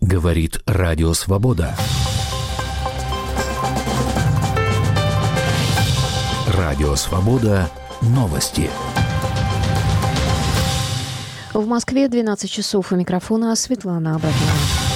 Говорит Радио Свобода. Радио Свобода. Новости. В Москве 12 часов. У микрофона Светлана Абатова.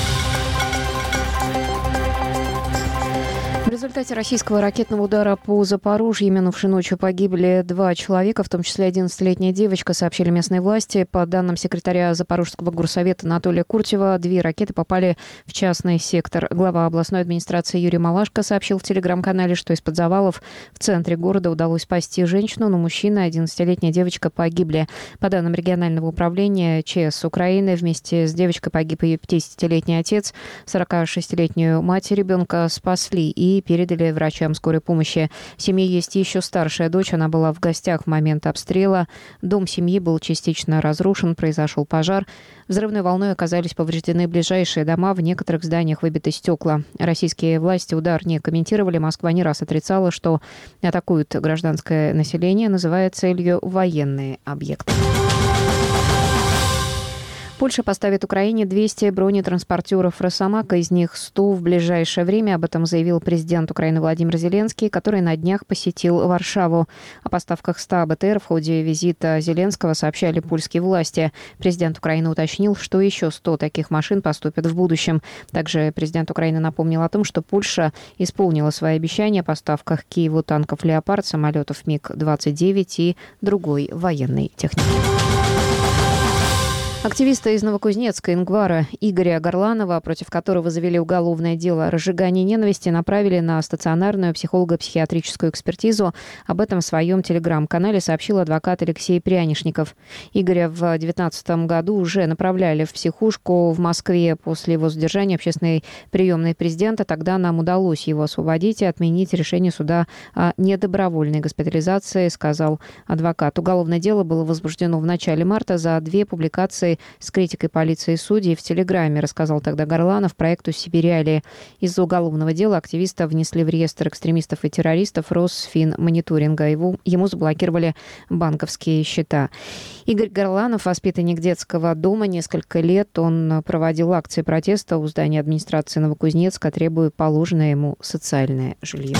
В результате российского ракетного удара по Запорожью минувшей ночью погибли 2 человека, в том числе 11-летняя девочка, сообщили местные власти. По данным секретаря Запорожского горсовета Анатолия Куртьева, 2 ракеты попали в частный сектор. Глава областной администрации Юрий Малашко сообщил в телеграм-канале, что из-под завалов в центре города удалось спасти женщину, но мужчина и 11-летняя девочка погибли. По данным регионального управления ЧС Украины, вместе с девочкой погиб ее 50-летний отец. 46-летнюю мать ребенка спасли и передали врачам скорой помощи. В семье есть еще старшая дочь. Она была в гостях в момент обстрела. Дом семьи был частично разрушен. Произошел пожар. Взрывной волной оказались повреждены ближайшие дома. В некоторых зданиях выбиты стекла. Российские власти удар не комментировали. Москва не раз отрицала, что атакуют гражданское население, называя целью военные объекты. Польша поставит Украине 200 бронетранспортеров «Росомаха», из них 100 в ближайшее время. Об этом заявил президент Украины Владимир Зеленский, который на днях посетил Варшаву. О поставках 100 БТР в ходе визита Зеленского сообщали польские власти. Президент Украины уточнил, что еще 100 таких машин поступят в будущем. Также президент Украины напомнил о том, что Польша исполнила свои обещания о поставках Киеву танков «Леопард», самолетов МиГ-29 и другой военной техники. Активиста из Новокузнецка, Ингвара Игоря Горланова, против которого завели уголовное дело о разжигании ненависти, направили на стационарную психолого-психиатрическую экспертизу. Об этом в своем телеграм-канале сообщил адвокат Алексей Прянишников. Игоря в 2019 году уже направляли в психушку в Москве после его задержания общественной приемной президента. Тогда нам удалось его освободить и отменить решение суда о недобровольной госпитализации, сказал адвокат. Уголовное дело было возбуждено в начале марта за 2 публикации с критикой полиции и судей в Телеграме, рассказал тогда Горланов проекту «Сибириалии». Из-за уголовного дела активиста внесли в реестр экстремистов и террористов Росфинмониторинга. Ему заблокировали банковские счета. Игорь Горланов, воспитанник детского дома, несколько лет он проводил акции протеста у здания администрации Новокузнецка, требуя положенное ему социальное жилье.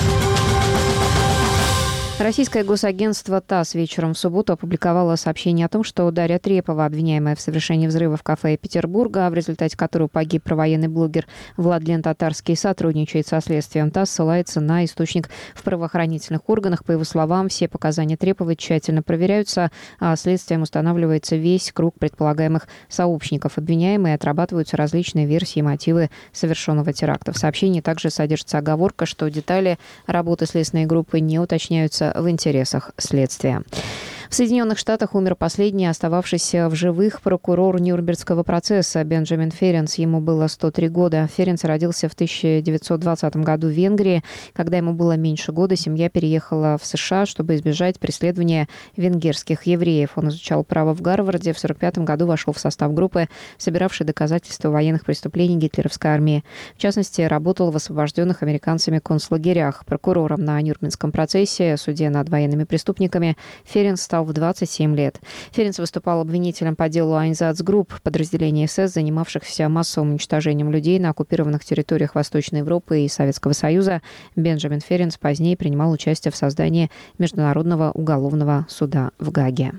Российское госагентство ТАСС вечером в субботу опубликовало сообщение о том, что Дарья Трепова, обвиняемая в совершении взрыва в кафе Петербурга, в результате которого погиб провоенный блогер Владлен Татарский, сотрудничает со следствием. ТАСС ссылается на источник в правоохранительных органах. По его словам, все показания Треповой тщательно проверяются, а следствием устанавливается весь круг предполагаемых сообщников. Обвиняемые отрабатываются различные версии и мотивы совершенного теракта. В сообщении также содержится оговорка, что детали работы следственной группы не уточняются в интересах следствия. В Соединенных Штатах умер последний остававшийся в живых прокурор Нюрнбергского процесса Бенджамин Ференц. Ему было 103 года. Ференц родился в 1920 году в Венгрии. Когда ему было меньше года, семья переехала в США, чтобы избежать преследования венгерских евреев. Он изучал право в Гарварде. В 1945 году вошел в состав группы, собиравшей доказательства военных преступлений гитлеровской армии. В частности, работал в освобожденных американцами концлагерях. Прокурором на Нюрнбергском процессе, суде над военными преступниками, Ференц стал в 27 лет. Ференц выступал обвинителем по делу Айнзацгрупп, подразделения СС, занимавшихся массовым уничтожением людей на оккупированных территориях Восточной Европы и Советского Союза. Бенджамин Ференц позднее принимал участие в создании Международного уголовного суда в Гааге.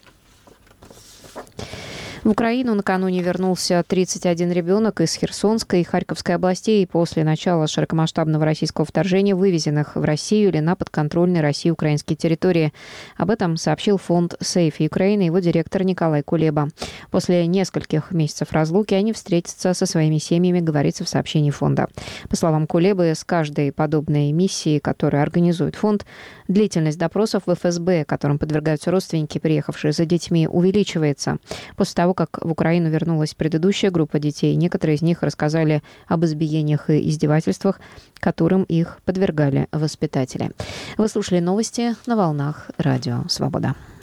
В Украину накануне вернулся 31 ребенок из Херсонской и Харьковской областей после начала широкомасштабного российского вторжения, вывезенных в Россию или на подконтрольные России украинские территории. Об этом сообщил фонд Save Ukraine и его директор Николай Кулеба. После нескольких месяцев разлуки они встретятся со своими семьями, говорится в сообщении фонда. По словам Кулебы, с каждой подобной миссией, которую организует фонд, длительность допросов в ФСБ, которым подвергаются родственники, приехавшие за детьми, увеличивается. После того, как в Украину вернулась предыдущая группа детей, некоторые из них рассказали об избиениях и издевательствах, которым их подвергали воспитатели. Вы слушали новости на волнах Радио Свобода.